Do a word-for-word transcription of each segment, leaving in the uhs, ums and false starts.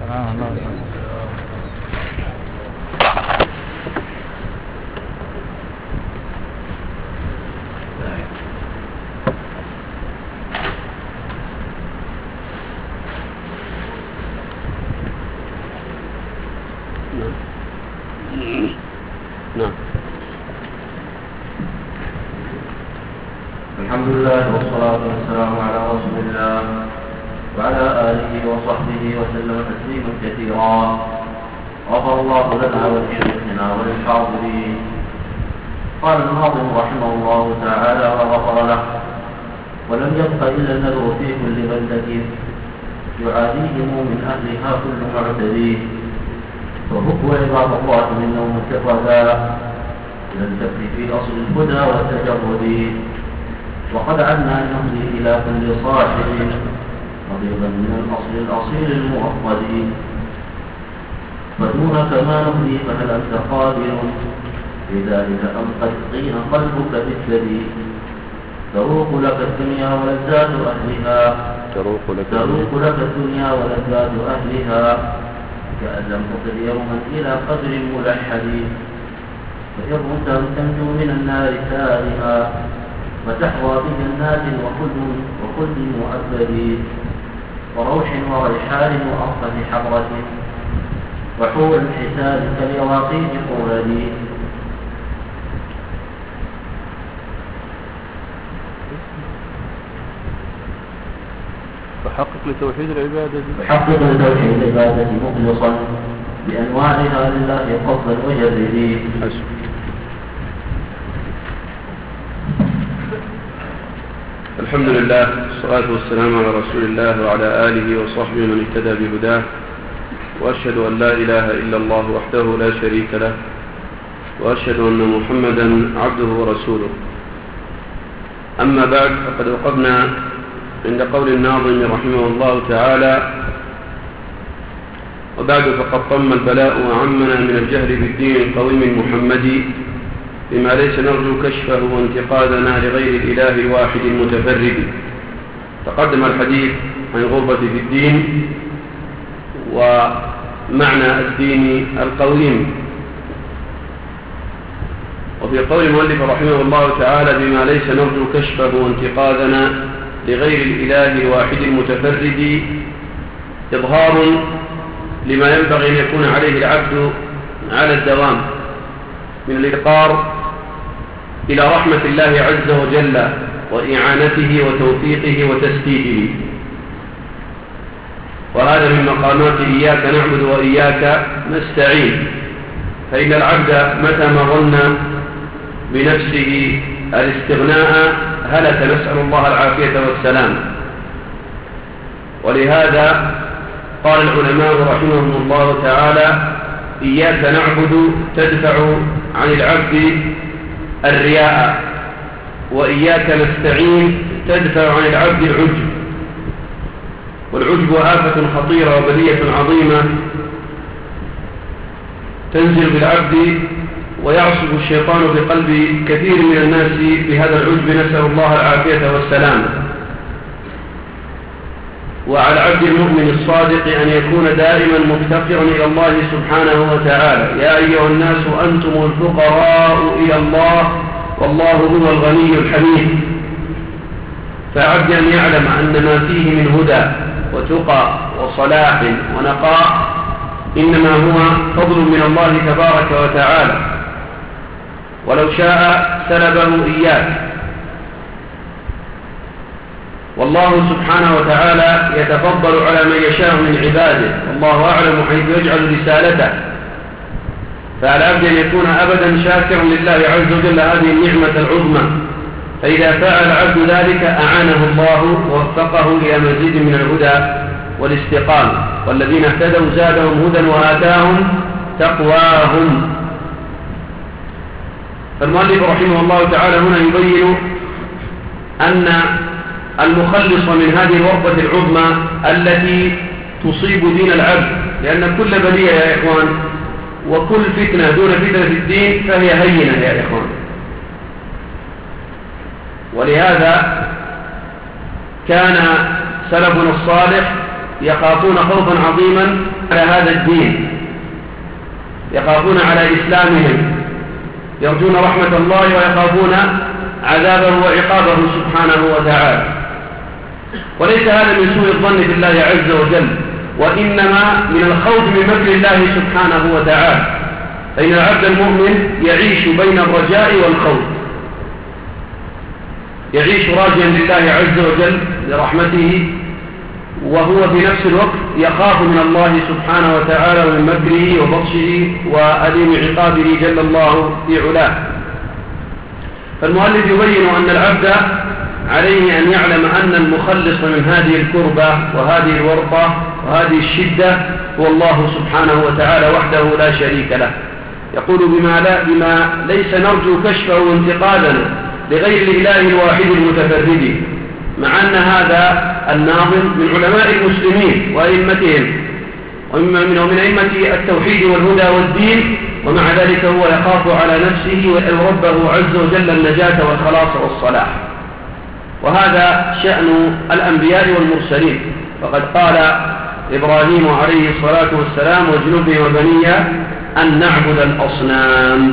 نعم. الحمد لله والصلاة والسلام على رسول الله وعلى آله وصحبه وسلم تسليما كثيرا. غفر الله لنا ولشيخنا وللحاضرين. قال الناظم رحمه الله تعالى وغفر له: ولم يبق إلا النذر في كل بلدة يعاديهم من أهلها كل معتدي، فهو عباد الله منهم متفردا إلى الكفر في أصل الهدى والتجرد، وقد عدنا نهدي إلى كل صاحب نضيضا من الأصل الأصيل المؤقد، فدونك ما نهدي فهل أنت قادر لذلك أم قد قين قلبك بالثدي؟ تروق لك الدنيا ولذات أهلها تروق لك, تروق لك الدنيا ولذات أهلها كأن لم تصل يوما إلى قدر ملحد، فإن رمت تنجو من النار سارها وتحوى بجنات وخلد وخلد مؤبد وروح وريحان وأرض حضرة وحور الحساب كاليواقيت قرد. فحقق لتوحيد العبادة فحقق لتوحيد العبادة مخلصا بأنواعها لله قصدا وجرد. الحمد لله والصلاة والسلام على رسول الله وعلى آله وصحبه من اهتدى بهداه، وأشهد أن لا إله إلا الله وحده لا شريك له، وأشهد أن محمدا عبده ورسوله. أما بعد، فقد وقفنا عند قول الناظم رحمه الله تعالى: وبعد فقد طم البلاء وعمنا من الجهل بالدين القويم المحمدي بما ليس نرجو كشفه وانتقادنا لغير الإله الواحد المتفرد. تقدم الحديث عن الغربة في الدين ومعنى الدين القويم. وفي قول المؤلف رحمه الله تعالى: بما ليس نرجو كشفه وانتقادنا لغير الإله الواحد المتفرد، إظهار لما ينبغي أن يكون عليه العبد على الدوام من الإقرار إلى رحمة الله عز وجل وإعانته وتوفيقه وتسديده، وهذا من مقامات إياك نعبد وإياك نستعين. فإن العبد متى ما ظن بنفسه الاستغناء هلك، نسأل الله العافية والسلام. ولهذا قال العلماء رحمهم الله تعالى: إياك نعبد تدفع عن العبد الرياء، وإياك نستعين تدفع عن العبد العجب. والعجب آفة خطيرة وبلية عظيمة تنزل بالعبد ويعصب الشيطان بقلب كثير من الناس بهذا العجب، نسأل الله العافية والسلام. وعلى العبد المؤمن الصادق أن يكون دائما مفتقرا إلى الله سبحانه وتعالى: يا أيها الناس أنتم الفقراء إلى الله والله هو الغني الحميد. فعبد أن يعلم أن ما فيه من هدى وتقى وصلاح ونقاء إنما هو فضل من الله تبارك وتعالى، ولو شاء سلبه إياك. والله سبحانه وتعالى يتفضل على من يشاء من عباده، والله أعلم حيث يجعل رسالته. فعلى العبد أن يكون أبدا شاكرا لله عز وجل هذه النعمة العظمى، فإذا فعل العبد ذلك أعانه الله ووفقه إلى مزيد من الهدى والاستقامة. والذين اهتدوا زادهم هدى وآتاهم تقواهم. فالمؤلف رحمه الله تعالى هنا يبين أن المخلص من هذه الورطة العظمى التي تصيب دين العبد، لأن كل بلية يا إخوان وكل فتنة دون فتنة الدين فهي هينة يا إخوان. ولهذا كان سلفنا الصالح يخافون خوفا عظيما على هذا الدين، يخافون على إسلامهم، يرجون رحمة الله ويخافون عذابه وعقابه سبحانه وتعالى. وليس هذا من سوء الظن بالله عز وجل، وإنما من الخوف من مكر الله سبحانه وتعالى، فإن العبد المؤمن يعيش بين الرجاء والخوف، يعيش راجيا لله عز وجل لرحمته، وهو في نفس الوقت يخاف من الله سبحانه وتعالى ومن مكره وبطشه وأليم عقابه جل الله في علاه. فالمؤلف يبين أن العبد عليه أن يعلم أن المخلص من هذه الكربة وهذه الورطة وهذه الشدة هو الله سبحانه وتعالى وحده لا شريك له. يقول بما, لا بما ليس نرجو كشفه وانتقادا لغير الإله الواحد المتفرد، مع أن هذا الناظم من علماء المسلمين وأئمتهم ومن أئمة التوحيد والهدى والدين، ومع ذلك هو يخاف على نفسه ويسأل ربه عز وجل النجاة والخلاص والصلاح. وهذا شأن الأنبياء والمرسلين، فقد قال إبراهيم عليه الصلاة والسلام: واجنبني وبني أن نعبد الأصنام.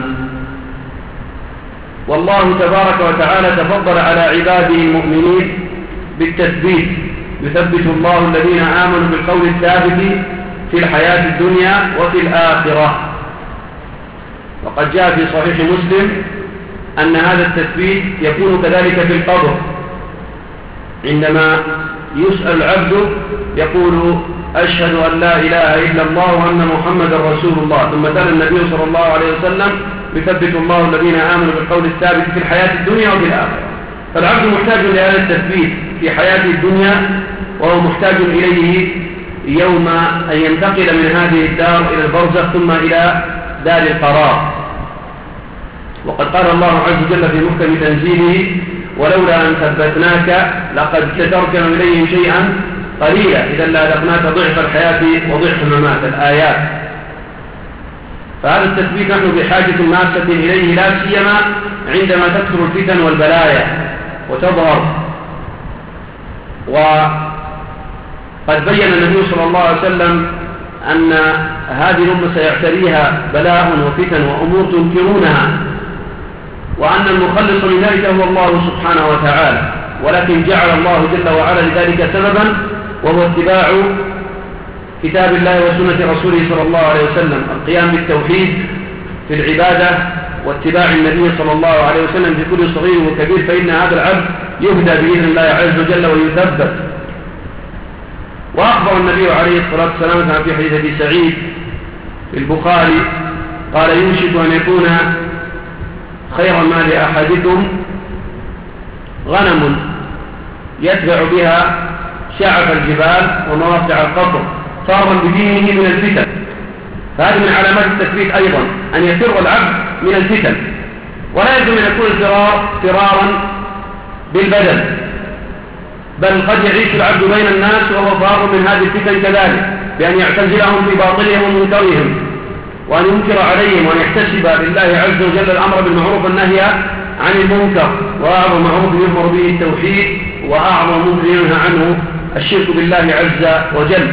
والله تبارك وتعالى تفضل على عباده المؤمنين بالتثبيت، يثبت الله الذين آمنوا بالقول الثابت في الحياة الدنيا وفي الآخرة. وقد جاء في صحيح مسلم أن هذا التثبيت يكون كذلك في القبر، عندما يسأل العبد يقول: أشهد أن لا إله إلا الله وأن محمد رسول الله، ثم تلا النبي صلى الله عليه وسلم: يثبت الله الذين آمنوا بالقول الثابت في الحياة الدنيا وفي الآخرة. فالعبد محتاج لهذا التثبيت في حياة الدنيا، وهو محتاج إليه يوم أن ينتقل من هذه الدار إلى البرزخ ثم إلى دار القرار. وقد قال الله عز وجل في محكم تنزيله: ولولا أن ثبتناك لقد كتركنا إليهم شيئا قليلا إذا لأذقناك ضعف الحياة وضعف الممات. الآيات. فهذا التثبيت نحن بحاجة ماسة إليه، لا سيما عندما تكثر الفتن والبلايا وتظهر. وقد بين النبي صلى الله عليه وسلم أن هذه الأمة سيعتريها بلاء وفتن وأمور تنكرونها، وأن المخلص من ذلك هو الله سبحانه وتعالى، ولكن جعل الله جل وعلا لذلك سببا، وهو اتباع كتاب الله وسنة رسوله صلى الله عليه وسلم، القيام بالتوحيد في العبادة واتباع النبي صلى الله عليه وسلم في كل صغير وكبير، فإن هذا العبد يهدى بإذن الله عز وجل ويثبت. وأخبر النبي عليه الصلاة والسلام في حديث أبي سعيد في البخاري قال: يوشك أن يكون خير ما لأحدكم غنم يتبع بها شعف الجبال ومواقع القطر فارا بدينه من الفتن. فهذه من علامات التثبيت أيضا أن يفر العبد من الفتن، ولا يجب أن يكون الفرار فرارا بالبدن، بل قد يعيش العبد بين الناس وهو فار من هذه الفتن كذلك، بأن يعتزلهم في باطلهم ومنكرهم، وأن ينكر عليهم، وأن يحتسب لله عز وجل الأمر بالمعروف والنهي عن المنكر. وأعظم معروف يؤمر به التوحيد، وأعظم منكر ينهى عنه الشرك بالله عز وجل.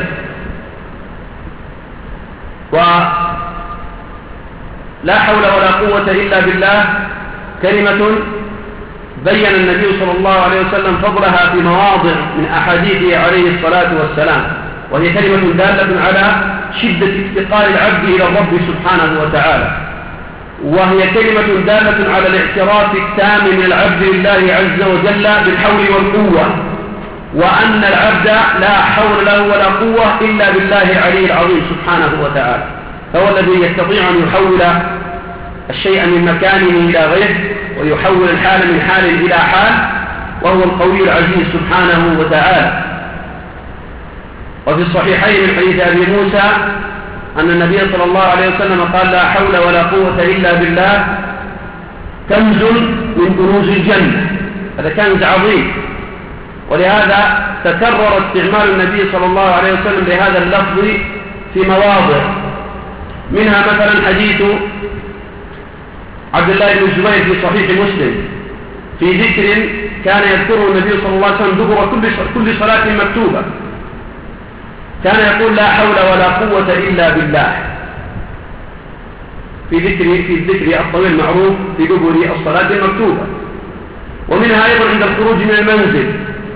ولا حول ولا قوة إلا بالله كلمة بين النبي صلى الله عليه وسلم فضلها في مواضع من أحاديثه عليه الصلاة والسلام، وهي كلمة دالة على شدة افتقار العبد إلى الرب سبحانه وتعالى، وهي كلمة دالة على الاعتراف التام من العبد لله عز وجل بالحول والقوة، وأن العبد لا حول له ولا قوة إلا بالله العلي العظيم سبحانه وتعالى، فهو الذي يستطيع أن يحول الشيء من مكانه إلى غيره، ويحول الحال من حال إلى حال، وهو القوي العزيز سبحانه وتعالى. وفي الصحيحين من حديث أبي موسى أن النبي صلى الله عليه وسلم قال: لا حول ولا قوة إلا بالله كنز من كنوز الجنة. هذا كنز عظيم، ولهذا تكرر استعمال النبي صلى الله عليه وسلم لهذا اللفظ في مواضع، منها مثلا حديث عبد الله بن الزبير في صحيح مسلم في ذكر كان يذكره النبي صلى الله عليه وسلم دبر كل كل صلاة مكتوبة، كان يقول لا حول ولا قوة إلا بالله في ذكر في الذكر الطويل المعروف في دبر الصلاة المكتوبة. ومنها أيضا عند الخروج من المنزل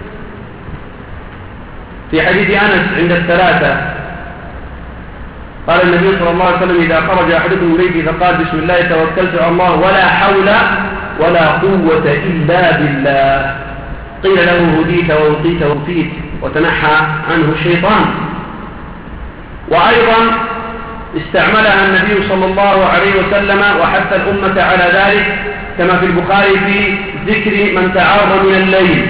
في حديث أنس عند الثلاثة قال النبي صلى الله عليه وسلم إذا خرج أحدكم من بيته فقال بسم الله توكلت على الله ولا حول ولا قوة إلا بالله قيل له هديت ووقيت ووفيت وتنحى عنه الشيطان. وأيضا استعملها النبي صلى الله عليه وسلم وحث الأمة على ذلك كما في البخاري في ذكر من تعار من الليل.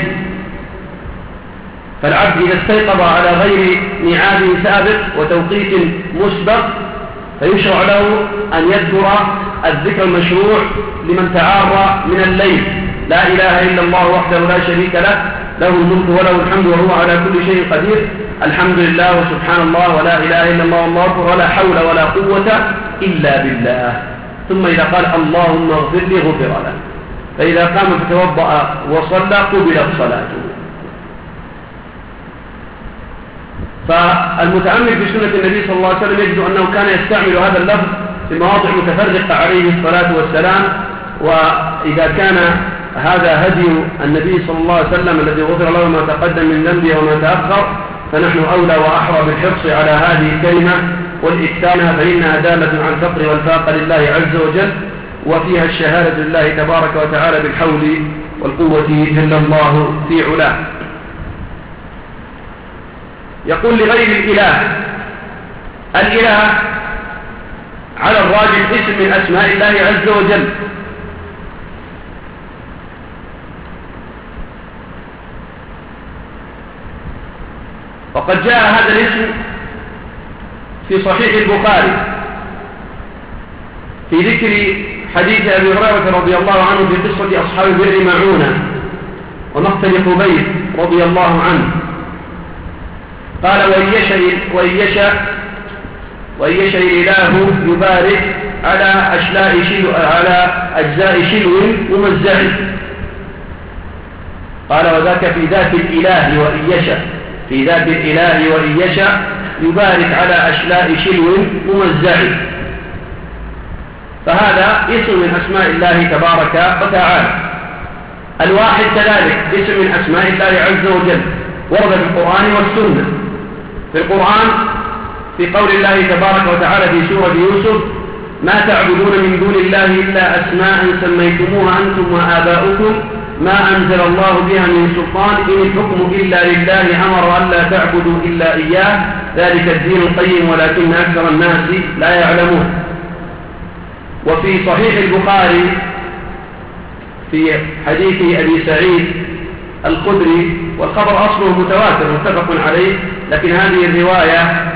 فالعبد إذا استيقظ على غير ميعاد سابق وتوقيت مسبق فيشرع له أن يذكر الذكر المشروع لمن تعار من الليل لا إله إلا الله وحده لا شريك له له الملك وله الحمد وهو على كل شيء قدير الحمد لله وسبحان الله ولا إله إلا الله والله أكبر ولا حول ولا قوة إلا بالله. ثم إذا قال اللهم اغفر لي غفر له. فإذا قام فتوضأ وصلى قبلت صلاته. فالمتأمل في سنة النبي صلى الله عليه وسلم يجد أنه كان يستعمل هذا اللفظ في مواضع متفرقة عليه الصلاة والسلام. وإذا كان هذا هدي النبي صلى الله عليه وسلم الذي غفر له ما تقدم من ذنبه وما تأخر فنحن أولى وأحرى بالحرص على هذه الكلمة والإكثارها فإنها دالة على الفقر والفاقة لله عز وجل وفيها الشهادة لله تبارك وتعالى بالحول والقوة جل الله في علاه. يقول لغير الإله الإله على الراجح اسم من أسماء الله عز وجل. وقد جاء هذا الاسم في صحيح البخاري في ذكر حديث أبي هريرة رضي الله عنه في قصة أصحاب بئر معونة ومقتل خبيب رضي الله عنه قال وإن يشاء وإن يشاء وإن يشاء الإله يبارك على أشلاء شلو على أجزاء شلو ممزع. قال وذاك في ذات الإله وإن يشاء في ذات الإله وإن يشاء يبارك على أشلاء شلو ممزع. فهذا اسم من أسماء الله تبارك وتعالى. الواحد كذلك اسم من أسماء الله عز وجل ورد في القرآن والسنة. في القرآن في قول الله تبارك وتعالى في سورة يوسف ما تعبدون من دون الله إلا أسماء سميتموها أنتم وآباؤكم ما أنزل الله بها من سلطان إن الحكم إلا لله أمر أن لا تعبدوا إلا إياه ذلك الدين القيم ولكن أكثر الناس لا يعلمون. وفي صحيح البخاري في حديث أبي سعيد الخدري والخبر أصله متواتر متفق عليه لكن هذه الرواية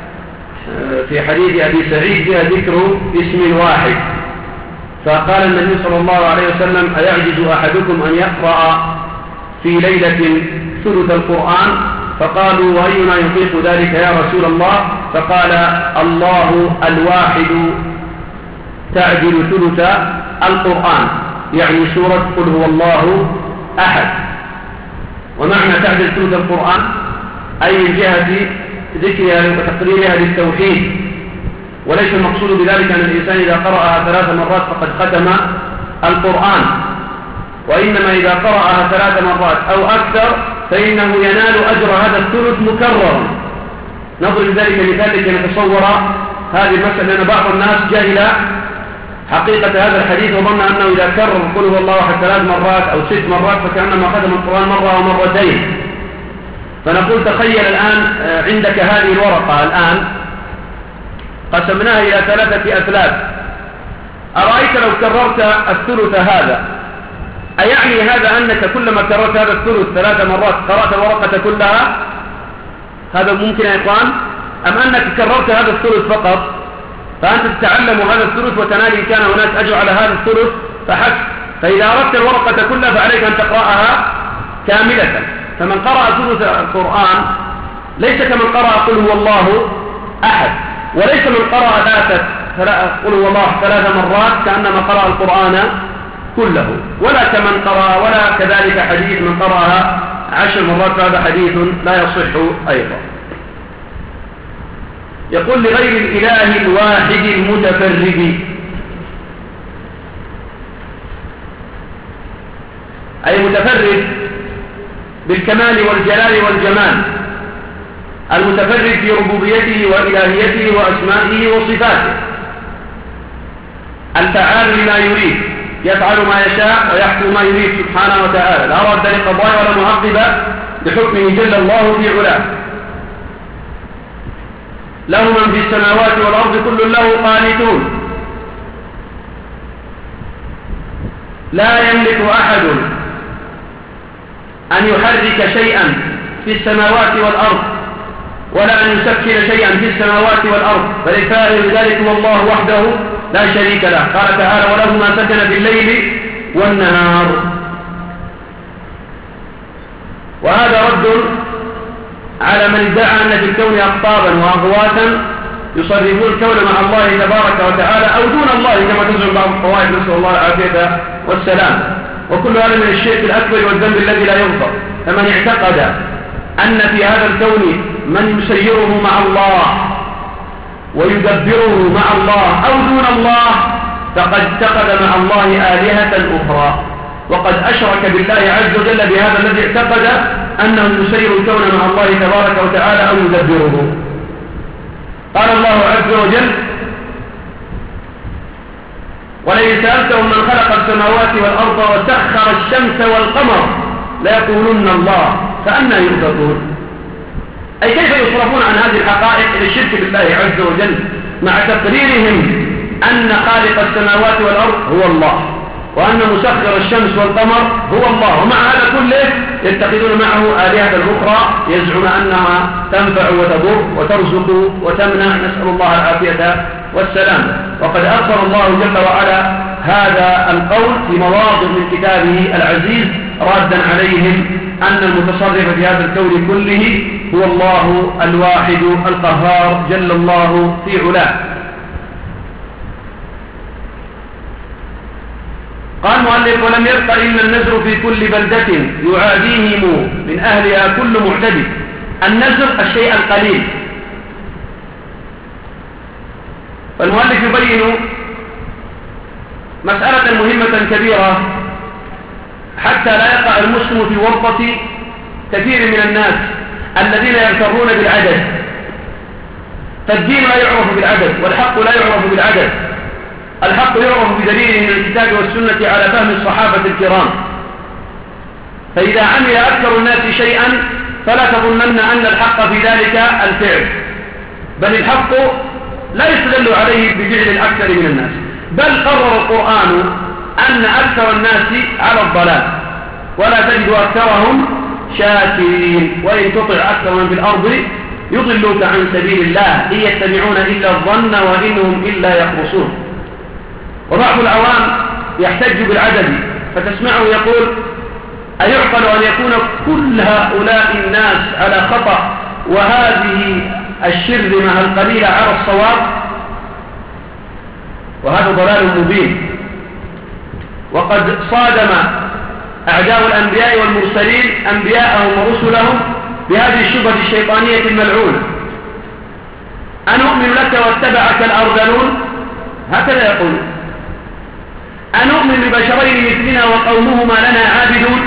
في حديث أبي سعيد فيها ذكر اسم واحد. فقال النبي صلى الله عليه وسلم أيعجز أحدكم أن يقرأ في ليلة ثلث القرآن فقالوا وأينا يطيق ذلك يا رسول الله فقال الله الواحد تعدل ثلث القرآن يعني سورة قل هو الله أحد. ومعنى تعدل ثلث القرآن أي من جهة ذكرها وتقريرها للتوحيد وليس المقصود بذلك أن الإنسان إذا قرأها ثلاث مرات فقد ختم القرآن وإنما إذا قرأها ثلاث مرات أو أكثر فإنه ينال أجر هذا الثلث مكررا. نضرب ذلك مثال لكي نتصور هذه المسألة لأن بعض الناس جهل حقيقة هذا الحديث وظن أنه إذا كرر قل هو الله أحد ثلاث مرات أو ست مرات فكأنما ختم القرآن مرة أو مرتين. فنقول تخيل الآن عندك هذه الورقة الآن قسمناها إلى ثلاثة أثلاث. أرأيت لو كررت الثلث هذا أيعني هذا أنك كلما كررت هذا الثلث ثلاث مرات قرأت الورقة كلها؟ هذا ممكن يا إخوان؟ أم أنك كررت هذا الثلث فقط فأنت تتعلم هذا الثلث وتنال إن كان هناك أجر على هذا الثلث فحسب. فإذا أردت الورقة كلها فعليك أن تقرأها كاملة. فمن قرأ ثلث القرآن ليس كمن قرأ قل هو الله أحد وليس من قرأ ذات قل هو الله ثلاث مرات كأنما قرأ القرآن كله ولا كمن قرأ ولا كذلك حديث من قرأها عشر مرات فهذا حديث لا يصح أيضا. يقول لغير الإله الواحد المتفرد، أي متفرد بالكمال والجلال والجمال، المتفرد في ربوبيته وإلهيته وأسمائه وصفاته، الفعال لما يريد، يفعل ما يشاء ويحكم ما يريد سبحانه وتعالى، لا رد لقضائه ولا معقب لحكمه جل الله في علاه. له من في السماوات والأرض كل له قانتون، لا يملك أحد أن يحرك شيئا في السماوات والأرض ولا أن يسكن شيئا في السماوات والأرض، بل الفاعل بذلك هو الله وحده لا شريك له. قال تعالى: وله ما سكن في الليل والنهار. وهذا رد على من ادعى أن في الكون أقطابا وأغواثا يصرفون الكون مع الله تبارك وتعالى أو دون الله كما تزعم بعض الطوائف، نسأل الله العافية والسلام. وكل هذا من الشرك الأكبر والذنب الذي لا يغفر. فمن اعتقد أن في هذا الكون من يسيره مع الله ويدبره مع الله أو دون الله فقد اتخذ مع الله آلهة أخرى، وقد أشرك بالله عز وجل بهذا الذي اعتقد أنه يسير الكون مع الله تبارك وتعالى أو يدبره. قال الله عز وجل: ولئن سألتهم من خلق السماوات والأرض وسخر الشمس والقمر ليقولن الله فأنى يؤفكون. أي كيف يصرفون عن هذه الحقائق إلى الشرك بالله عز وجل مع تقريرهم أن خالق السماوات والأرض هو الله، وأن مسخر الشمس والقمر هو الله، ومع هذا كله يتخذون معه آلهة أخرى يزعم أنها تنفع وتضر وترزق وتمنع، نسأل الله العافية والسلام. وقد أخبر الله جل وعلا هذا القول في مواضع من كتابه العزيز رادا عليهم أن المتصرف في هذا الكون كله هو الله الواحد القهار جل الله في علاه. قال المؤلف: ولم يبق إلا النزر في كل بلدة يعاديهم من أهلها كل معتدي. النزر الشيء القليل. فالمؤلف يبين مسألة مهمة كبيرة حتى لا يقع المسلم في ورطة كثير من الناس الذين يغترون بالعدد. فالدين لا يعرف بالعدد، والحق لا يعرف بالعدد. الحق يعرف بدليل من الكتاب والسنة على فهم الصحابة الكرام. فإذا عمل أكثر الناس شيئا فلا تظنن أن الحق في ذلك الفعل، بل الحق لا يستدل عليه بفعل الأكثر من الناس، بل قرر القرآن أن أكثر الناس على الضلال ولا تجد أكثرهم شاكرين، وإن تطع أكثر من في الأرض يضلوك عن سبيل الله إن يتبعون إلا الظن وإنهم إلا يخرصون. وبعض العوام يحتج بالعدد فتسمعه يقول: أيعقل أن يكون كل هؤلاء الناس على خطأ وهذه الشرذمة القليلة على الصواب؟ وهذا ضلال مبين. وقد صادم أعداء الأنبياء والمرسلين أنبياءهم ورسلهم بهذه الشبهة الشيطانية الملعونة: أنؤمن لك واتبعك الأرذلون، هكذا يقول: أنؤمن لبشرين مثلنا وقومهما لنا عابدون،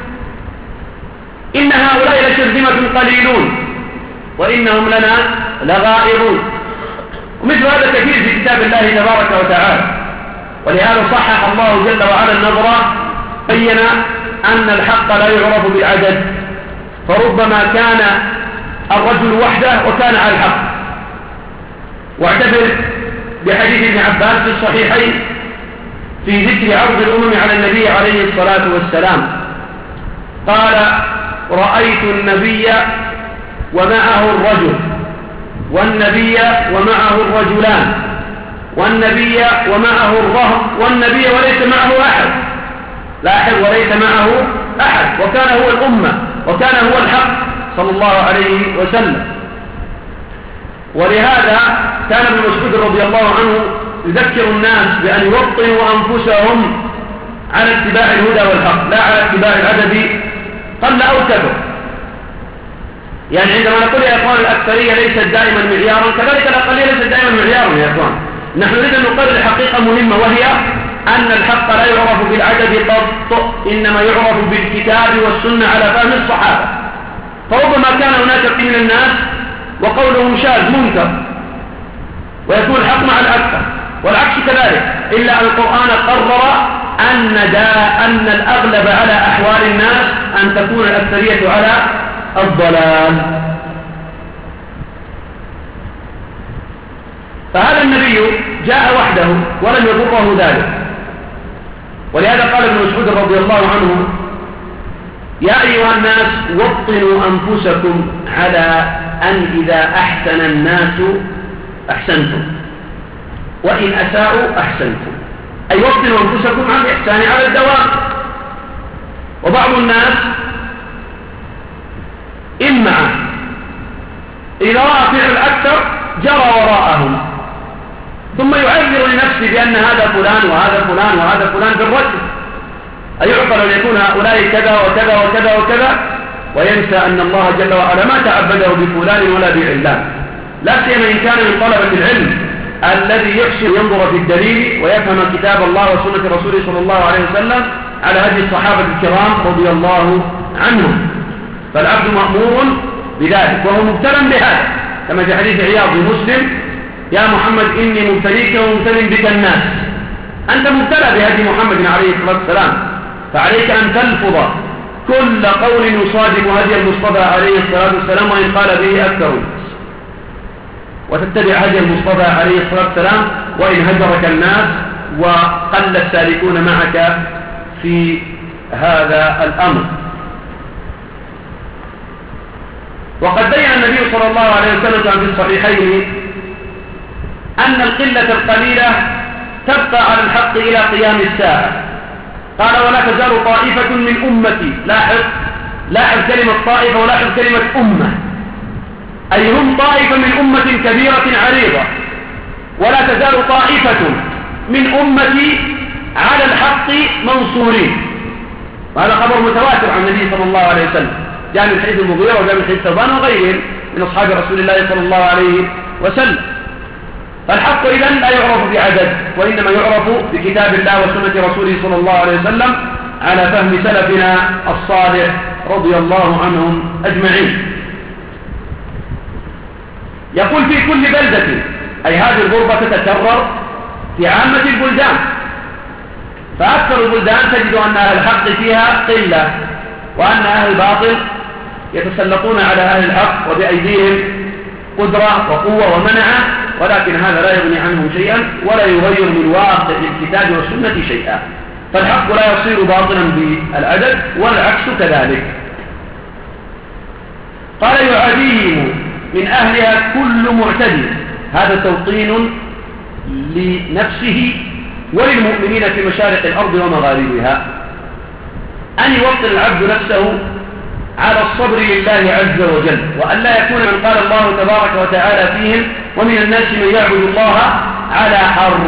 إن هؤلاء لشرذمة قليلون وإنهم لنا لغائرون. ومثل هذا كثير في كتاب الله تبارك وتعالى. ولهذا صحح الله جل وعلا النظرة، بين أن الحق لا يعرف بالعدد، فربما كان الرجل وحده وكان على الحق. واعتبر بحديث ابن عباس في الصحيحين في ذكر عرض الأمم على النبي عليه الصلاة والسلام. قال: رأيت النبي ومعه الرجل، والنبي ومعه الرجلان، والنبي ومعه الرهط، والنبي وليس معه أحد. لاحظ: وليس معه أحد، وكان هو الأمة وكان هو الحق صلى الله عليه وسلم. ولهذا كان ابن مسعود رضي الله عنه يذكر الناس بأن يوطنوا أنفسهم على اتباع الهدى والحق لا على اتباع العدد قل أو كثر. يعني عندما نقول يا إخوان الأكثرية ليست دائما معيارا، كذلك الأقلية ليست دائما معيارا يا إخوان. نحن نريد أن نقرر حقيقة مهمة، وهي أن الحق لا يعرف بالعدد قط، إنما يعرف بالكتاب والسنة على فهم الصحابة. فربما كان هناك من الناس وقولهم شاذ منكر ويكون الحق مع الأكثر، والعكس كذلك، إلا أن القرآن قرر أن, دا أن الأغلب على أحوال الناس أن تكون الأكثرية على الضلال. فهذا النبي جاء وحده ولم يضره ذلك، ولهذا قال ابن مسعود رضي الله عنه: يا أيها الناس وطنوا أنفسكم على أن إذا أحسن الناس أحسنتم وإن أساءوا أحسنتم، أي وطنوا أنفسكم على الإحسان على الدوام. وبعض الناس إما إذا رأى فعل الأكثر جرى وراءهم، ثم يعذر لنفسه بأن هذا فلان وهذا فلان وهذا فلان بالرجل، أيعقل أن يكون هؤلاء كذا وكذا وكذا وكذا، وينسى أن الله جل وعلا ما تعبده بفلان ولا بعلان، لا سيما إن كان من طلبة العلم الذي يحسن ينظر في الدليل ويفهم كتاب الله وسنة رسوله صلى الله عليه وسلم على هدي الصحابة الكرام رضي الله عنهم. فالعبد مأمور بذلك، وهو مبتلى بهذا، كما في حديث عياض مسلم: يا محمد إني مبتليك ومبتل بك الناس. أنت مبتلى بهدي محمد عليه الصلاة والسلام، فعليك أن تلفظ كل قول يصادق هدي المصطفى عليه الصلاة والسلام وإن قال به أكثر الناس، وتتبع هدي المصطفى عليه الصلاة والسلام وإن هجرك الناس وقل السالكون معك في هذا الأمر. وقد بين النبي صلى الله عليه وسلم في الصحيحين أن القلة القليلة تبقى على الحق إلى قيام الساعة. قال: ولا تزال طائفة من أمتي. لاحظ لاحظ كلمة طائفة ولاحظ كلمة أمة، أي هم طائفة من أمة كبيرة عريضة، ولا تزال طائفة من أمتي على الحق منصورين. وهذا خبر متواتر عن النبي صلى الله عليه وسلم، جاء من حديث المغيرة وجاء من حديث ثوبان وغيرهم من أصحاب رسول الله صلى الله عليه وسلم. فالحق إذن لا يعرف بعدد، وإنما يعرف بكتاب الله وسنة رسوله صلى الله عليه وسلم على فهم سلفنا الصالح رضي الله عنهم أجمعين. يقول: في كل بلدة، أي هذه الغربة تتكرر في عامة البلدان، فأكثر البلدان تجد أن أهل الحق فيها قلة، وأن أهل الباطل يتسلطون على أهل الحق وبأيديهم قدرة وقوة ومنعة، ولكن هذا لا يغني عنهم شيئا ولا يغير من واقع الكتاب والسنة شيئا. فالحق لا يصير باطلا بالعدد والعكس كذلك. قال: يعاديهم من أهلها كل معتدي. هذا توطين لنفسه وللمؤمنين في مشارق الأرض ومغاربها، أن يوطن العبد نفسه على الصبر لله عز وجل، وأن لا يكون من قال الله تبارك وتعالى فيهم: ومن الناس من يعبد الله على حرف،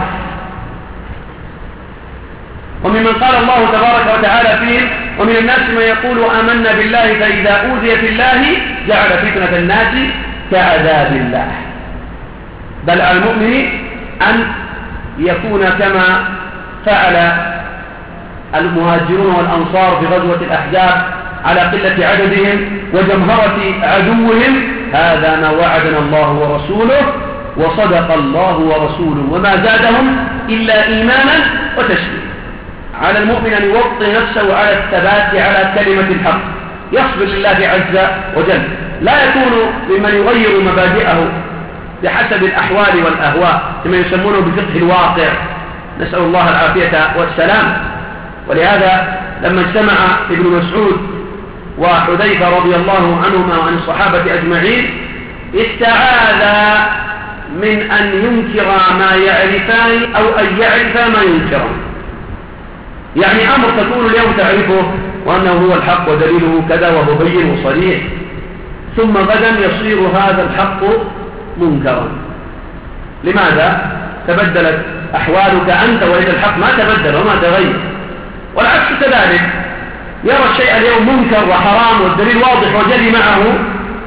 وممن قال الله تبارك وتعالى فيهم: ومن الناس من يقول آمنا بالله فإذا أوذي في الله جعل فتنة الناس كعذاب الله. بل على المؤمن أن يكون كما فعل المهاجرون والأنصار في غزوة الأحزاب على قلة عددهم وجمهرة عدوهم: هذا ما وعدنا الله ورسوله وصدق الله ورسوله وما زادهم إلا إيمانا وتسليما. على المؤمن أن يوطن نفسه على الثبات على كلمة الحق، يصبر لله عز وجل، لا يكون ممن يغير مبادئه بحسب الأحوال والأهواء كما يسمونه بفقه الواقع، نسأل الله العافية والسلام. ولهذا لما اجتمع ابن مسعود وحذيفة رضي الله عنهما وعن الصحابة أجمعين استعاذ من أن ينكر ما يعرفان أو أن يعرف ما ينكران، يعني أمر تكون اليوم تعرفه وأنه هو الحق ودليله كذا وهو بين وصريح، ثم غدا يصير هذا الحق منكرا. لماذا؟ تبدلت أحوالك أنت، وإذا الحق ما تبدل وما تغير. والعكس كذلك، يرى الشيء اليوم منكر وحرام والدليل واضح وجلي معه،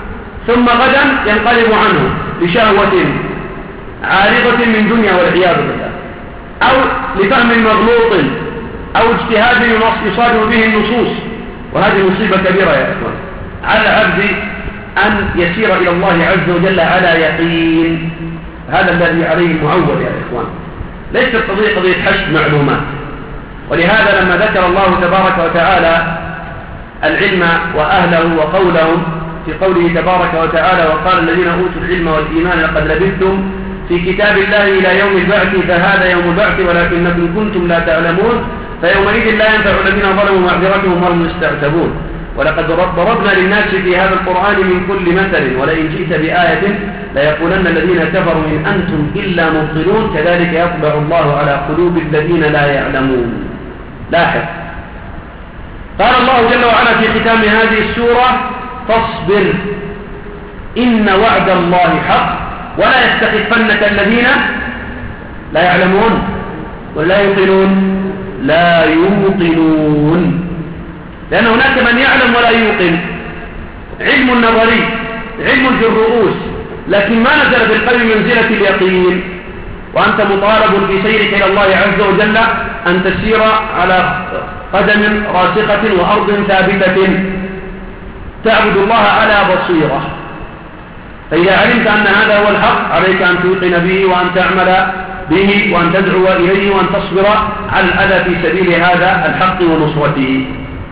ثم غدا ينقلب عنه لشهوة عارضة من دنيا والعياذ بالله، أو لفهم مغلوط، أو اجتهاد يصادم به النصوص، وهذه مصيبة كبيرة يا إخوان. على العبد أن يسير إلى الله عز وجل على يقين، هذا الذي عليه المعول يا إخوان، ليست قضية قضية حشد معلومات. ولهذا لما ذكر الله تبارك وتعالى العلم وأهله وقولهم في قوله تبارك وتعالى وقال الذين أوتوا العلم والإيمان لقد لبثتم في كتاب الله إلى يوم البعث فهذا يوم البعث ولكنكم كنتم لا تعلمون فيومئذ لا ينفع الذين ظلموا معذرتهم وهم يستعتبون ولقد ضربنا للناس في هذا القرآن من كل مثل ولئن جئت بآية ليقولن الذين كفروا إن أنتم إلا مبطلون كذلك يطبع الله على قلوب الذين لا يعلمون. لاحظ قال الله جل وعلا في ختام هذه السورة فاصبر إن وعد الله حق ولا يستخفنك الذين لا يعلمون ولا يوقنون لا يوقنون، لأن هناك من يعلم ولا يوقن، علم نظري علم في الرؤوس لكن ما نزل في القلب منزلة اليقين. وأنت مطالب في سيرك إلى الله عز وجل أن تسير على قدم راسخة وأرض ثابتة تعبد الله على بصيرة. فإذا علمت أن هذا هو الحق عليك أن توقن به وأن تعمل به وأن تدعو إليه وأن تصبر على الأذى في سبيل هذا الحق ونصرته.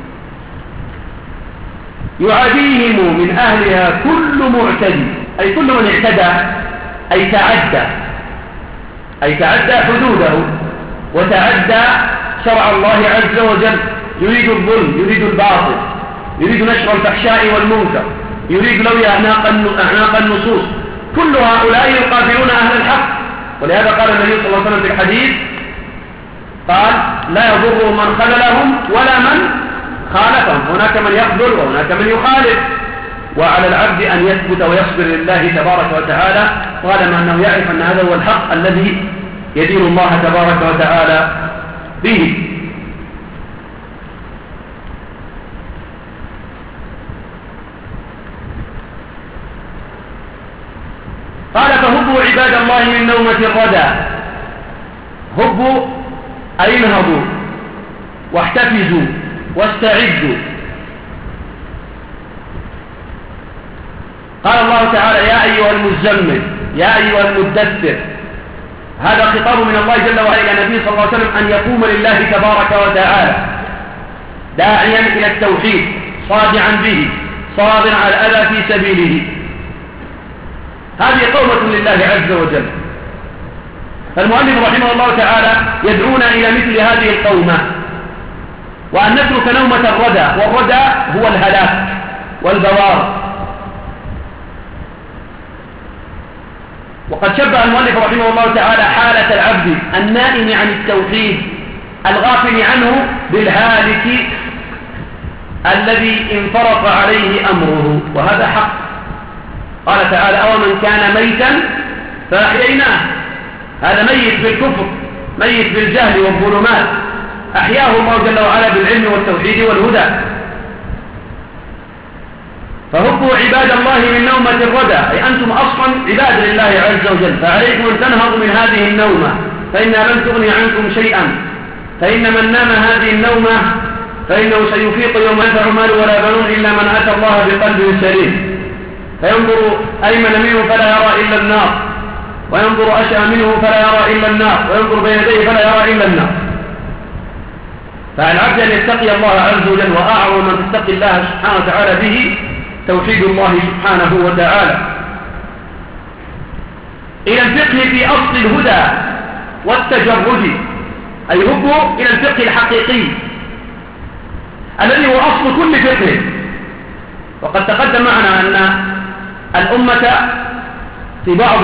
يعاديهم من أهلها كل معتدي، أي كل من اعتدى أي تعدى أي تعدى حدوده وتعدى شرع الله عز وجل، يريد الظلم يريد الباطل يريد نشر الفحشاء والمنكر يريد لوي أعناق النصوص، كل هؤلاء يقابلون أهل الحق. ولهذا قال النبي صلى الله عليه وسلم في الحديث قال لا يضر من خذلهم ولا من خالفهم، هناك من يخذل وهناك من يخالف، وعلى العبد أن يثبت ويصبر لله تبارك وتعالى طالما أنه يعرف أن هذا هو الحق الذي يدين الله تبارك وتعالى به. قال فهبوا عباد الله من نومة الردى، هبوا أي انهضوا واحتفزوا واستعدوا. قال الله تعالى يا أيها المزمل يا أيها المدثر، هذا خطاب من الله جل وعلا إلى النبي صلى الله عليه وسلم أن يقوم لله تبارك وتعالى داعيا إلى التوحيد صادعا به صابرا على الأذى في سبيله. هذه قومة لله عز وجل. فالمؤلف رحمه الله تعالى يدعونا إلى مثل هذه القومة وأن نترك نومة الردى، والردى هو الهلاك والبوار. وقد شبه المؤلف رحمه الله تعالى حالة العبد النائم عن التوحيد الغافل عنه بالهالك الذي انفرط عليه أمره، وهذا حق. قال تعالى أو من كان ميتا فأحييناه، هذا ميت بالكفر ميت بالجهل والظلمات أحياه الله جل وعلا بالعلم والتوحيد والهدى. فهبوا عباد الله من نومة الردى، أي أنتم أصلا عباد لله عز وجل، فعليكم أن تنهضوا من هذه النومة فإنها لن تغني عنكم شيئا، فإن من نام هذه النومة فإنه سيفيق يوم ينفع مال ولا بنون إلا من أتى الله بقلب سليم، فينظر أيمن منه فلا يرى إلا النار وينظر أشأم منه فلا يرى إلا النار وينظر بين يديه فلا يرى إلا النار. فالعبد أن يتقي الله عز وجل، وأعظم من تتقي الله سبحانه وتعالى به توحيد الله سبحانه وتعالى، إلى الفقه في أصل الهدى والتجرد، أي هبوا إلى الفقه الحقيقي الذي هو أصل كل فقه. وقد تقدم معنا أن الأمة في بعض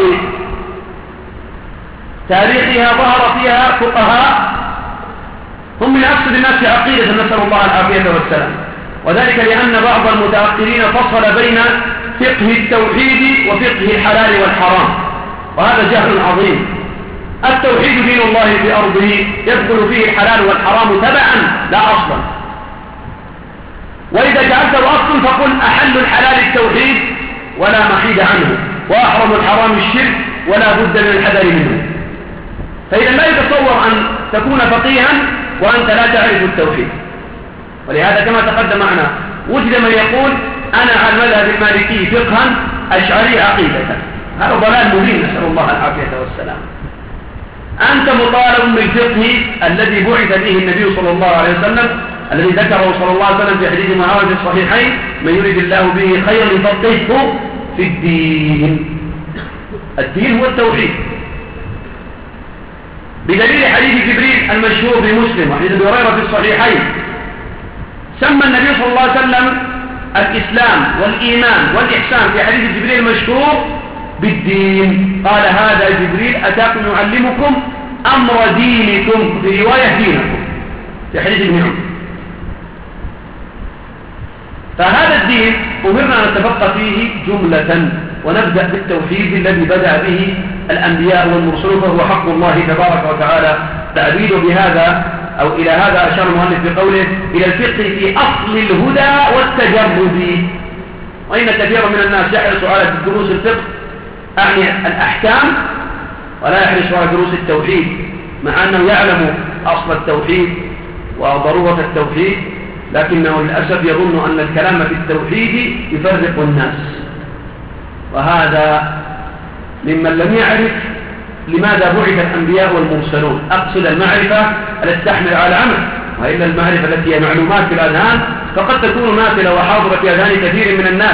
تاريخها ظهر فيها فقهاء هم من أفسد الناس عقيدة، نسأل الله العافية والسلام، وذلك لأن بعض المتأخرين فصل بين فقه التوحيد وفقه الحلال والحرام، وهذا جهل عظيم. التوحيد دين الله في أرضه يدخل فيه الحلال والحرام تبعا لا أصلا، وإذا جعلته أصلا فقل أحل الحلال التوحيد ولا محيد عنه، وأحرم الحرام الشرك ولا بد من الحذر منه. فإذا لا يتصور أن تكون فقيها وأنت لا تعرف التوحيد. ولهذا كما تقدم معنا وجد من يقول أنا على المذهب المالكي فقها أشعري عقيدة. هذا ضلال مبين، نسأل الله العافية والسلام. أنت مطالب بالفقه الذي بعث به النبي صلى الله عليه وسلم، الذي ذكره صلى الله عليه وسلم في حديث معاذ في الصحيحين: من يريد الله به خيرا يفقهه في الدين. الدين هو التوحيد، بدليل حديث جبريل المشهور في مسلم وحديث أبي هريرة في الصحيحين. سمى النبي صلى الله عليه وسلم الإسلام والإيمان والإحسان في حديث جبريل المشهور بالدين. قال: هذا جبريل أتاكم يعلمكم أمر دينكم، في رواية دينكم في حديث ابن عمر. فهذا الدين أمرنا أن نتفقه فيه جملة، ونبدأ بالتوحيد الذي بدأ به الأنبياء والمرسلون، فهو حق الله تبارك وتعالى. تعبيد بهذا أو إلى هذا أشار المؤلف بقوله: إلى الفقه في أصل الهدى والتجرد. وإن كثيرا من الناس يحرص على دروس الفقه، أعني الأحكام، ولا يحرص على دروس التوحيد، مع أنه يعلم أصل التوحيد وضرورة التوحيد، لكنه للأسف يظن أن الكلام في التوحيد يفرق الناس. وهذا ممن لم يعرف لماذا بعث الأنبياء والمرسلون. أقصد المعرفة التي تحمل على عمل، وإلا المعرفة التي هي معلومات في الأذهان فقد تكون ماثلة وحاضرة في أذهان كثير من الناس.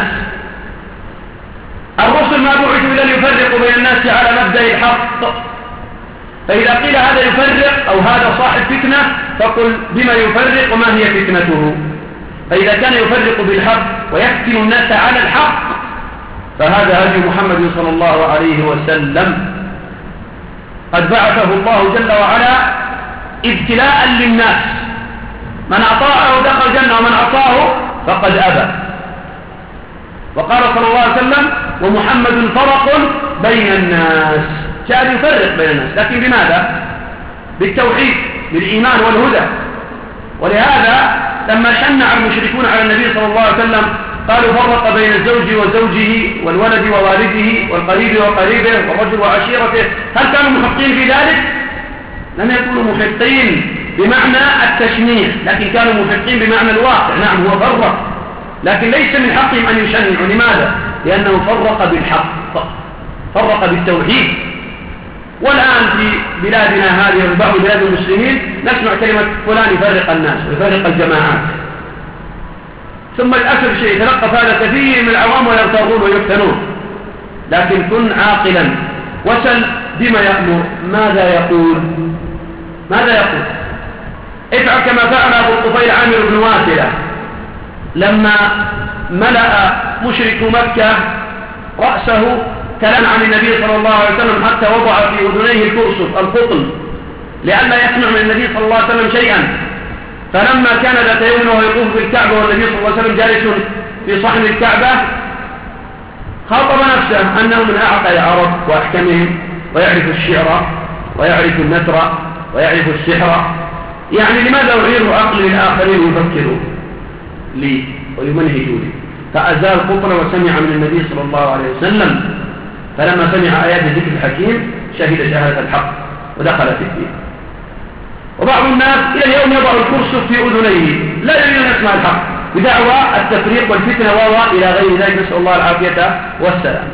الرسل ما بعثوا إلا ليفرقوا بين الناس على مبدأ الحق، فإذا قيل هذا يفرق أو هذا صاحب فتنة فقل بما يفرق وما هي فتنته. فإذا كان يفرق بالحق ويفتن الناس على الحق فهذا هدي محمد صلى الله عليه وسلم. قد بعثه الله جل وعلا ابتلاء للناس، من أطاعه دخل الجنة ومن عصاه فقد أبى. وقال صلى الله عليه وسلم: ومحمد فرق بين الناس. جاء يفرق بين الناس، لكن بماذا؟ بالتوحيد، بالإيمان والهدى. ولهذا لما شنع المشركون على النبي صلى الله عليه وسلم قالوا: فرق بين الزوج وزوجه والولد ووالده والقريب وقريبه والرجل وعشيرته. هل كانوا محقين في ذلك؟ لم يكونوا محقين بمعنى التشنيع، لكن كانوا محقين بمعنى الواقع. نعم هو فرق، لكن ليس من حقهم أن يشنعوا. لماذا؟ لأنه فرق بالحق، فرق بالتوحيد. والآن في بلادنا هذه وبعض بلاد المسلمين نسمع كلمة فلان يفرق الناس ويفرق الجماعات، ثم للأسف شيء يتلقف هذا كثير من العوام ويغترون ويفتنون. لكن كن عاقلا وسل بما يأمر، ماذا يقول؟ ماذا يقول؟ افعل كما فعل أبو الطفيل عامر بن واثلة لما ملأ مشرك مكة رأسه كلام عن النبي صلى الله عليه وسلم حتى وضع في أذنيه الكرسف القطن لئلا يسمع من النبي صلى الله عليه وسلم شيئا. فلما كان ذات يوم وهو يطوف بالكعبة والنبي صلى الله عليه وسلم جالس في صحن الكعبة خاطب نفسه أنه من أعقل العرب وأحكمهم، ويعرف الشعر ويعرف النثر ويعرف السحر، يعني لماذا أعير عقلي للآخرين يفكروا لي ويمنهجوا لي؟ فأزال قطن وسمع من النبي صلى الله عليه وسلم. فلما سمع آيات الذكر الحكيم شهد شهادة الحق ودخل في الدين. وبعض الناس إلى اليوم يضع الكرسف في أذنيه لا يريد أن يسمع الحق بدعوى التفريق والفتنة وراء إلى غير ذلك، نسأل الله العافية والسلام.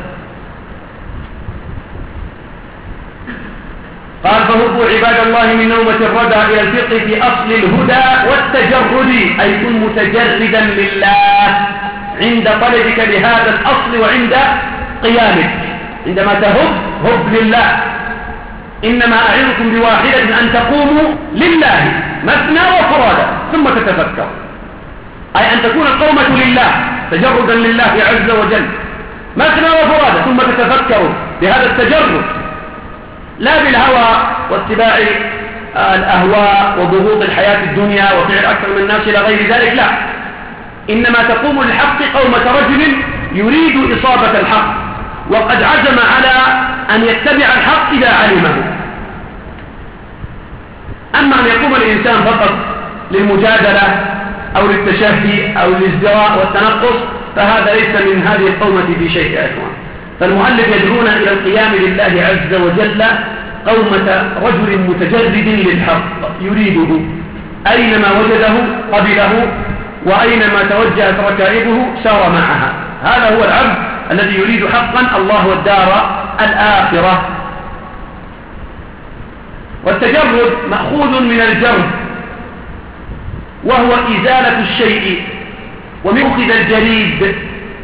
قال: فهبوا عباد الله من نومة الردى إلى الفقه في أصل الهدى والتجرد، أي كن متجردا لله عند طلبك لهذا الأصل وعند قيامك. عندما تهب هب لله. إنما أعظكم بواحدة أن تقوموا لله مثنى وفرادى ثم تتفكر، أي أن تكون القومة لله تجردا لله عز وجل مثنى وفرادى ثم تتفكروا بهذا التجرد، لا بالهوى واتباع الأهواء وضغوط الحياة الدنيا وفعل أكثر من الناس إلى غير ذلك. لا، إنما تقوم للحق قومة رجل يريد إصابة الحق وقد عزم على أن يتبع الحق إذا علمه. أما أن يقوم الإنسان فقط للمجادلة أو للتشهي أو للازدراء والتنقص فهذا ليس من هذه القومة في شيء يا إخوان. فالمؤلف يدعونا إلى القيام لله عز وجل قومة رجل متجرد للحق يريده، أينما وجده قبله، وأينما توجهت ركائبه سار معها. هذا هو العبد الذي يريد حقا الله والدار الآخرة. والتجرد مأخوذ من الجرد، وهو إزالة الشيء، ومن أخذ الجريد.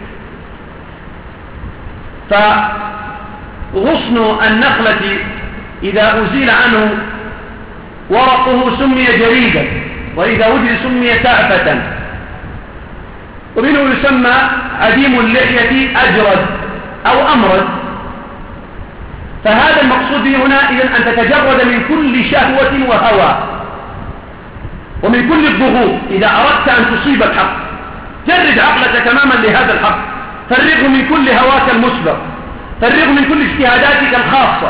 فغصن النخلة إذا أزيل عنه ورقه سمي جريدا، وإذا وجد سمي تعفة. ومنه يسمى عديم اللحية أجرد أو أمرد. فهذا المقصود به هنا إذن أن تتجرد من كل شهوة وهوى ومن كل الضغوط. إذا أردت أن تصيب الحق جرد عقلك تماما لهذا الحق، فرغه من كل هواك المسبق، فرغه من كل اجتهاداتك الخاصة،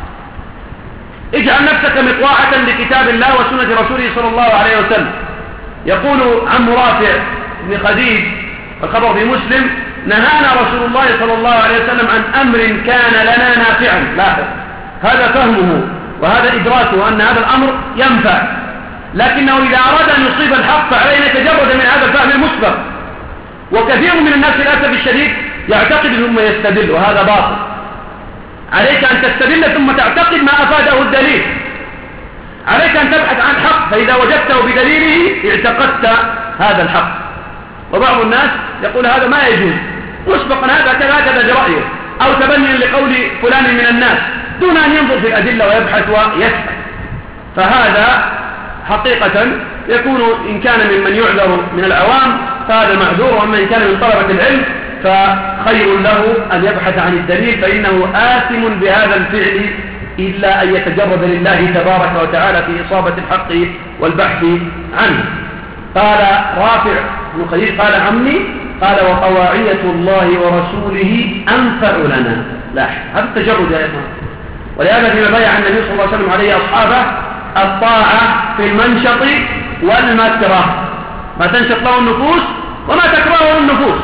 اجعل نفسك مطواعة لكتاب الله وسنة رسوله صلى الله عليه وسلم. يقول عم رافع بن خديج الخبر في مسلم: نهانا رسول الله صلى الله عليه وسلم عن أمر كان لنا نافعا. لاحظ، هذا فهمه وهذا إدراكه أن هذا الأمر ينفع، لكنه إذا أراد أن يصيب الحق فعليه يتجرد من هذا الفهم المسبق. وكثير من الناس للأسف الشديد يعتقد ثم يستدل، وهذا باطل. عليك أن تستدل ثم تعتقد ما أفاده الدليل. عليك أن تبحث عن حق، فإذا وجدته بدليله اعتقدت هذا الحق. وبعض الناس يقول هذا ما يجوز مسبقا، هذا كذا هكذا برأيه، أو تبنيا لقول فلان من الناس، دون أن ينظر في الأدلة ويبحث ويسأل. فهذا حقيقة يكون إن كان ممن يعذر من العوام فهذا معذور، وأما إن كان من طلبة العلم فخير له أن يبحث عن الدليل، فإنه آثم بهذا الفعل إلا أن يتجرد لله تبارك وتعالى في إصابة الحق والبحث عنه. قال رافع بن خديج: قال عمي، قال وطواعية الله ورسوله أنفع لنا. لاحظ هذا التجرد يا إخوان. ولهذا فيما بايع النبي صلى الله عليه وسلم عليه أصحابه الطاعة في المنشط والمكره، ما تنشط له النفوس وما تكرهه النفوس.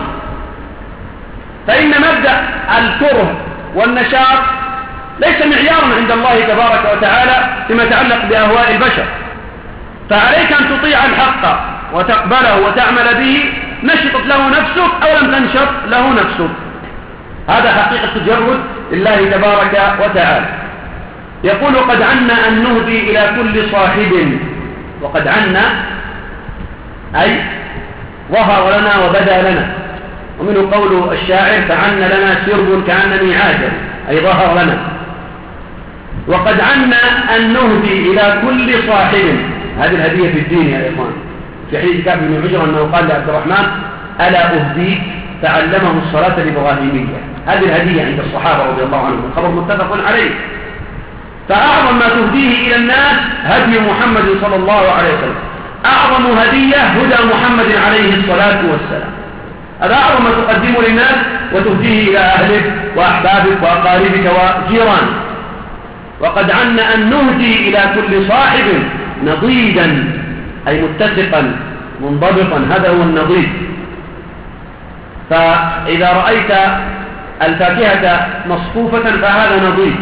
فإن مبدأ الكره والنشاط ليس معيارا عند الله تبارك وتعالى فيما يتعلق بأهواء البشر. فعليك أن تطيع الحق وتقبله وتعمل به، نشطت له نفسك أو لم تنشط له نفسك. هذا حقيقة التجرد لله تبارك وتعالى. يقول: قد عنا أن نهدي إلى كل صاحب. وقد عنا أي ظهر لنا وبدا لنا. ومنه قول الشاعر: فعن لنا سرب كأنني عاجل، أي ظهر لنا. وقد عنا أن نهدي إلى كل صاحب. هذه الهدية في الدين يا إخوان. في حديث كعب بن عجرة أنه قال لعبد الرحمن: ألا أهديك؟ فعلمه الصلاة الإبراهيمية. هذه الهدية عند الصحابة رضي الله عنهم، الخبر متفق عليه. فأعظم ما تهديه إلى الناس هدي محمد صلى الله عليه وسلم. أعظم هدية هدى محمد عليه الصلاة والسلام. هذا أعظم ما تقدمه للناس وتهديه إلى أهلك وأحبابك وأقاربك وجيرانك. وقد عنا أن نهدي إلى كل صاحب نضيدا، أي متسقا منضبطا. هذا هو النضيد. فإذا رأيت الفاكهة مصفوفة فهذا نضيد.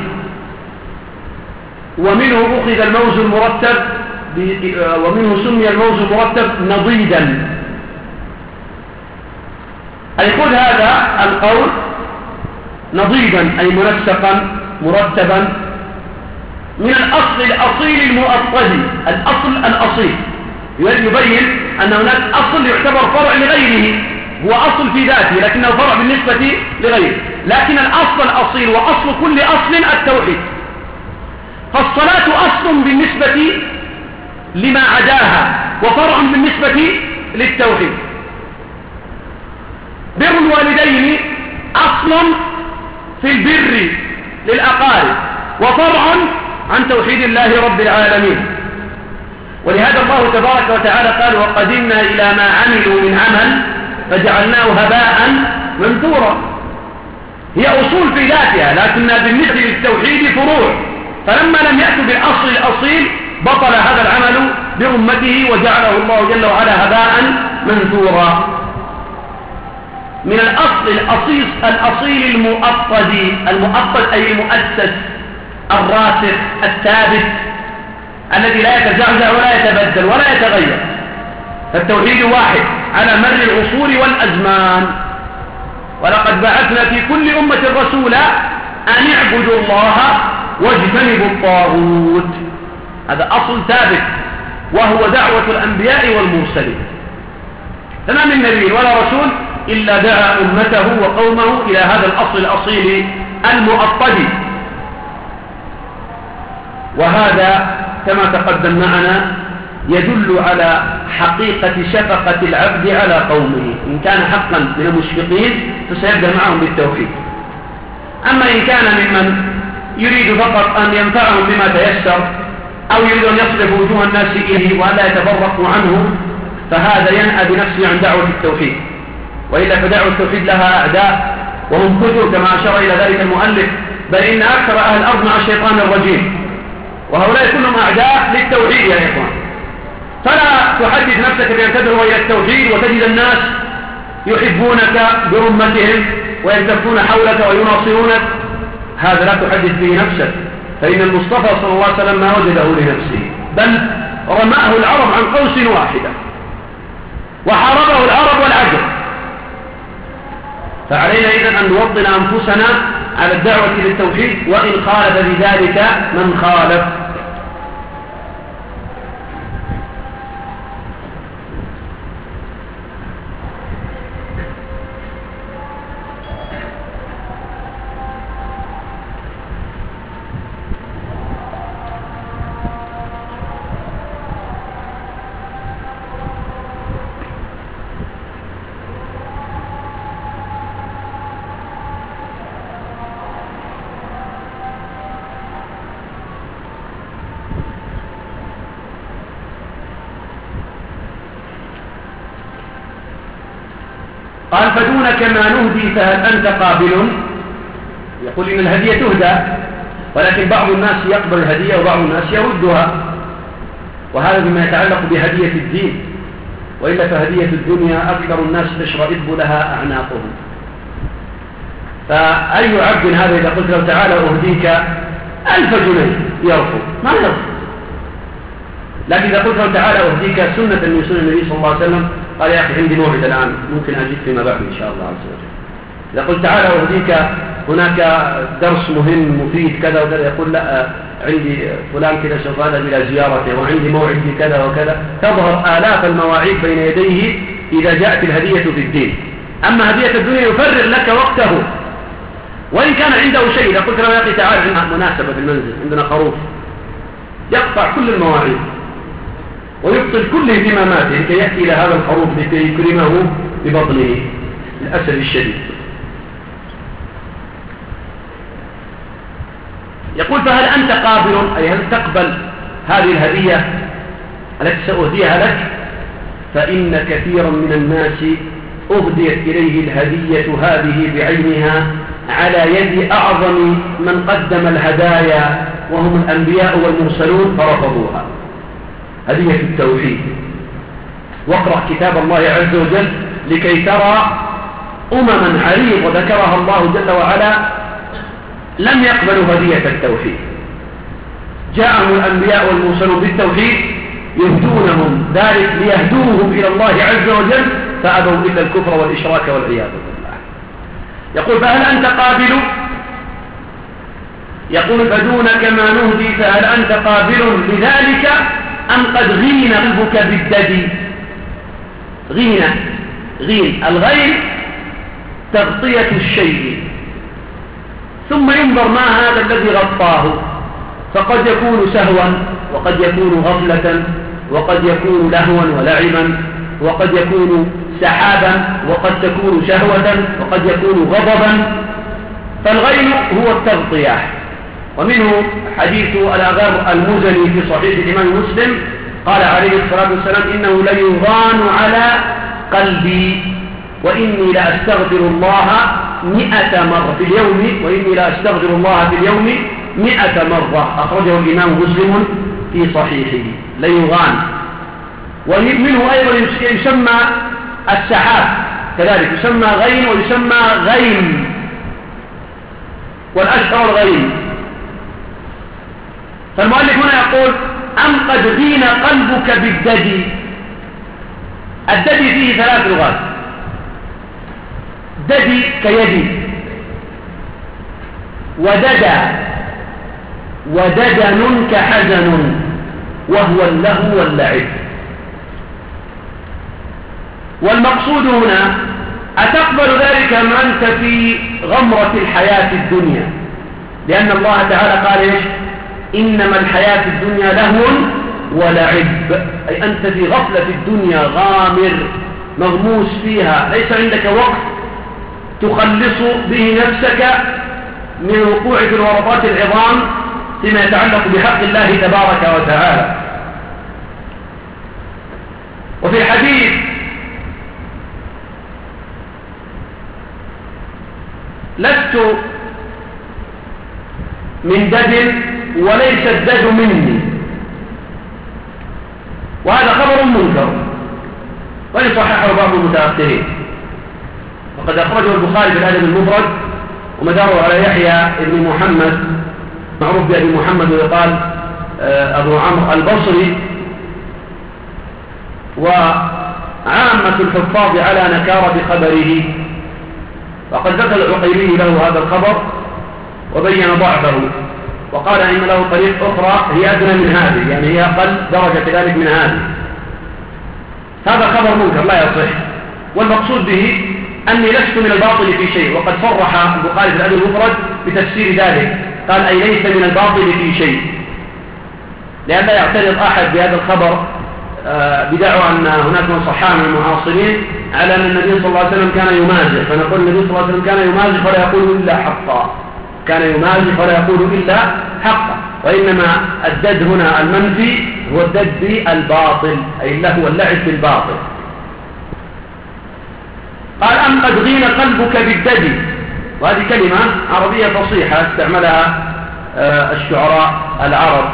ومنه أخذ الموز المرتب، ومنه سمي الموز المرتب نضيدا. أي خذ هذا القول نضيدا، أي منسقا مرتبا من الأصل الأصيل المؤصل. الأصل الأصيل يبين أن هناك أصل يعتبر فرع لغيره، هو أصل في ذاته لكنه فرع بالنسبة لغيره. لكن الأصل الأصيل وأصل كل أصل التوحيد. فالصلاة أصل بالنسبة لما عداها وفرع بالنسبة للتوحيد. بر الوالدين أصل في البر للأقارب وفرع عن توحيد الله رب العالمين. ولهذا الله تبارك وتعالى قال: وقدمنا إلى ما عملوا من عمل فجعلناه هباء منثورا. هي أصول في ذاتها لكنها بالنسبة للتوحيد فروع. فلما لم يأتوا بالأصل الأصيل بطل هذا العمل بأمته وجعله الله جل وعلا هباء منثورا. من الأصل الأصيل, الأصيل المؤطد المؤطد أي المؤسس الراسخ الثابت الذي لا يتزعزع ولا يتبدل ولا يتغير. فالتوحيد واحد على مر العصور والأزمان. ولقد بعثنا في كل أمة رسولا أن اعبدوا الله واجتنبوا الطاغوت. هذا أصل ثابت وهو دعوة الأنبياء والمرسلين. فما من نبي ولا رسول إلا دعا أمته وقومه إلى هذا الأصل الأصيل المؤطد. وهذا كما تقدم معنا يدل على حقيقة شفقة العبد على قومه. إن كان حقا من المشفقين فسيبدأ معهم بالتوحيد. أما إن كان ممن يريد فقط أن ينفعهم بما تيسر أو يريد أن يصرف وجوه الناس إليه وأن لا يتفرقوا عنه فهذا ينأى بنفسه عن دعوة التوحيد. وإلا فدعوة التوحيد لها أعداء وهم كثر كما أشار إلى ذلك المؤلف، بل إن أكثر أهل الأرض مع الشيطان الرجيم، وهؤلاء كلهم أعداء للتوحيد يا إخوان. فلا تحدث نفسك بأن تدعو إلى التوحيد وتجد الناس يحبونك برمتهم ويلتفون حولك ويناصرونك. هذا لا تحدث به نفسك، فإن المصطفى صلى الله عليه وسلم ما وجده لنفسه، بل رماه العرب عن قوس واحدة وحاربه العرب والعجم. فعلينا إذن أن نوطن أنفسنا على الدعوة للتوحيد وإن خالف بذلك من خالف. قال فدونك ما نهدي فهل أنت قابل؟ يقول إن الهدية تهدى، ولكن بعض الناس يقبل الهدية وبعض الناس يردها، وهذا بما يتعلق بهدية الدين. وإلا فهدية الدنيا أكثر الناس تشرئب لها أعناقهم. فأي عبد هذا إذا قلت له تعالى أهديك ألف جنيه يرفض، ما يرفض. لكن إذا قلت له تعالى أهديك سنة من سنن النبي صلى الله عليه وسلم قال يا أخي عندي موعد الآن ممكن أجيب فيما بعد إن شاء الله عز وجل. إذا قلت تعالى أهديك هناك درس مهم مفيد كذا وكذا يقول لا عندي فلان كذا سوف أذهب إلى زيارته وعندي موعد في كذا وكذا. تظهر آلاف المواعيد بين يديه إذا جاءت الهدية في الدين. أما هدية الدنيا يفرغ لك وقته وإن كان عنده شيء. إذا قلت له يا أخي تعالى عندنا مناسبة في المنزل عندنا خروف، يقطع كل المواعيد ويبطل كل اهتماماته لكي يأتي إلى هذا الخروف لكي يكرمه ببطنه للأسف الشديد. يقول فهل أنت قابل، أي هل تقبل هذه الهدية التي سأهديها لك؟ فإن كثيرا من الناس أهديت إليه الهدية هذه بعينها على يد أعظم من قدم الهدايا وهم الأنبياء والمرسلون فرفضوها، هدية التوحيد. واقرأ كتاب الله عز وجل لكي ترى أمما عريضة ذكرها الله جل وعلا لم يقبلوا هدية التوحيد. جاءهم الأنبياء والمرسلون بالتوحيد يهدونهم ذلك ليهدوهم إلى الله عز وجل فأبوا إلا الكفر والإشراك والعياذ بالله. يقول فهل أنت قابل؟ يقول فدونك ما نهدي فهل أنت قابل لذلك أم قد غين قلبك بالددي؟ غين غين الغين تغطية الشيء ثم ينظر ما هذا الذي غطاه، فقد يكون سهوا وقد يكون غفلة وقد يكون لهوا ولعبا وقد يكون سحابا وقد تكون شهوة وقد يكون غضبا. فالغين هو التغطية. ومنه حديث الأغر المزني في صحيح الإمام مسلم قال عليه الصلاة والسلام إنه ليغان على قلبي وإني لأستغفر الله مئة مرة في اليوم وإني لأستغفر الله في اليوم مئة مرة. أخرجه الإمام مسلم في صحيحه. ليغان. ومنه أيضا يسمى السحاب كذلك يسمى غين ويسمى غيم، والأشهر الغيم. فالمؤلف هنا يقول أم قد غين قلبك بالددي. الددي فيه ثلاث لغات، ددي كيدي، وددى، وددن كحزن، وهو اللهو واللعب. والمقصود هنا أتقبل ذلك ما أنت في غمرة الحياة الدنيا، لأن الله تعالى قال إيش؟ إنما الحياة الدنيا لهو ولعب، أي أنت في غفلة الدنيا غامر مغموس فيها، ليس عندك وقت تخلص به نفسك من وقوع في الورطات العظام فيما يتعلق بحق الله تبارك وتعالى. وفي الحديث لست من دد وليس الدد مني، وهذا خبر منكر وإن صححه بعض المتأخرين، وقد أخرجه البخاري في الأدب المفرد ومداره على يحيى بن محمد معروف بأبي محمد ويقال أبو عمرو البصري، وعامة الحفاظ على نكارة خبره، وقد ذكر العقيلي له هذا الخبر وبين ضعفه وقال إن له طريق أخرى هي أدنى من هذه، يعني هي أقل درجة كذلك من هذه. هذا خبر منكر لا يصح، والمقصود به أني لست من الباطل في شيء، وقد صرح البخاري في الأدب المفرد بتفسير ذلك، قال أي ليس من الباطل في شيء، لأن لا يعترض أحد بهذا الخبر بدعوى أن هناك من صحاح من المعاصرين على أن النبي صلى الله عليه وسلم كان يمازح، فنقول النبي صلى الله عليه وسلم كان يمازح ولا يقول إلا حقا، كان يمازح ولا يقول إلا حقا، وإنما الدد هنا المنفي هو الدد بالباطل، أي اللهو واللعب بالباطل. قال أم قد غين قلبك بالدد، وهذه كلمة عربية فصيحة استعملها الشعراء العرب.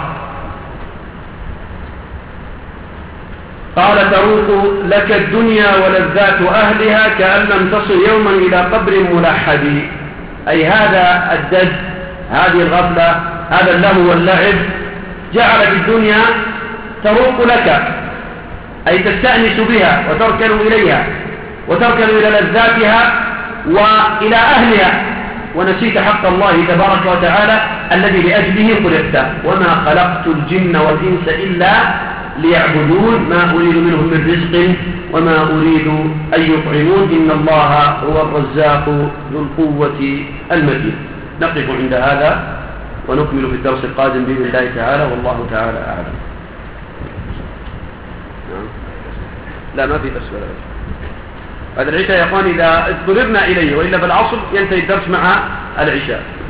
قال تروق لك الدنيا ولذات أهلها كأن لم تصل يوما إلى قبر ملحد، أي هذا الدد، هذه الغفلة، هذا اللهو واللعب جعل في الدنيا تروق لك، أي تستأنس بها وتركن إليها وتركن إلى لذاتها وإلى أهلها، ونسيت حق الله تبارك وتعالى الذي لأجله خلقت، وما خلقت الجن والإنس إلا ليعبدون ما أريد منهم من رزق وما أريد أن يطعمون إن الله هو الرزاق ذو القوة المتين. نقف عند هذا ونكمل في الدرس القادم بإذن الله تعالى، والله تعالى أعلم. لا ما في درس ولا درس بعد العشاء يا أخوان، إذا اضطررنا إليه، وإلا بالعصر ينتهي الدرس مع العشاء.